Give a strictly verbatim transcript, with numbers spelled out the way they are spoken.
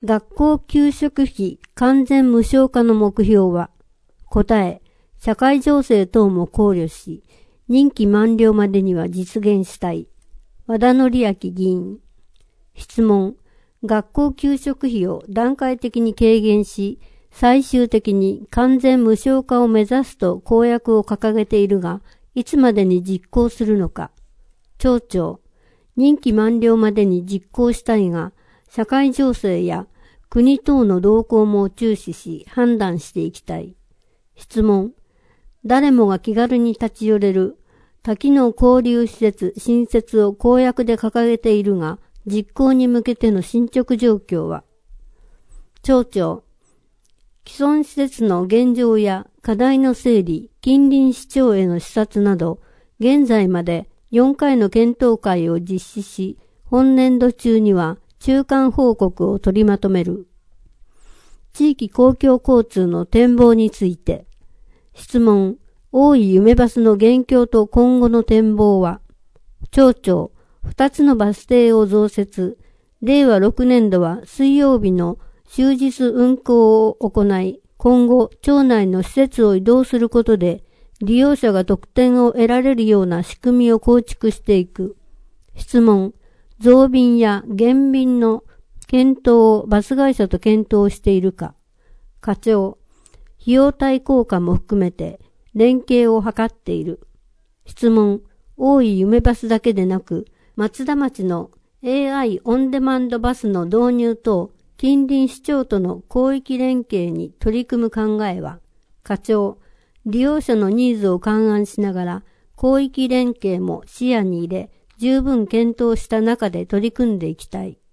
学校給食費完全無償化の目標は、答え、社会情勢等も考慮し、任期満了までには実現したい。和田則明議員。質問。学校給食費を段階的に軽減し、最終的に完全無償化を目指すと公約を掲げているが、いつまでに実行するのか。町長。任期満了までに実行したいが、社会情勢や国等の動向も注視し判断していきたい。質問。誰もが気軽に立ち寄れる多機能交流施設新設を公約で掲げているが、実行に向けての進捗状況は。町長。既存施設の現状や課題の整理、近隣市町への視察など、現在までよんかいの検討会を実施し、本年度中には中間報告を取りまとめる。地域公共交通の展望について。質問。大井夢バスの現況と今後の展望は。町長。二つのバス停を増設。れいわろくねんどは水曜日の終日運行を行い、今後、町内の施設を移動することで、利用者が特典を得られるような仕組みを構築していく。質問。増便や減便の検討をバス会社と検討しているか。課長。費用対効果も含めて連携を図っている。質問。大井夢バスだけでなく、松田町の エーアイ オンデマンドバスの導入等、近隣市町との広域連携に取り組む考えは。課長。利用者のニーズを勘案しながら、広域連携も視野に入れ、十分検討した中で取り組んでいきたい。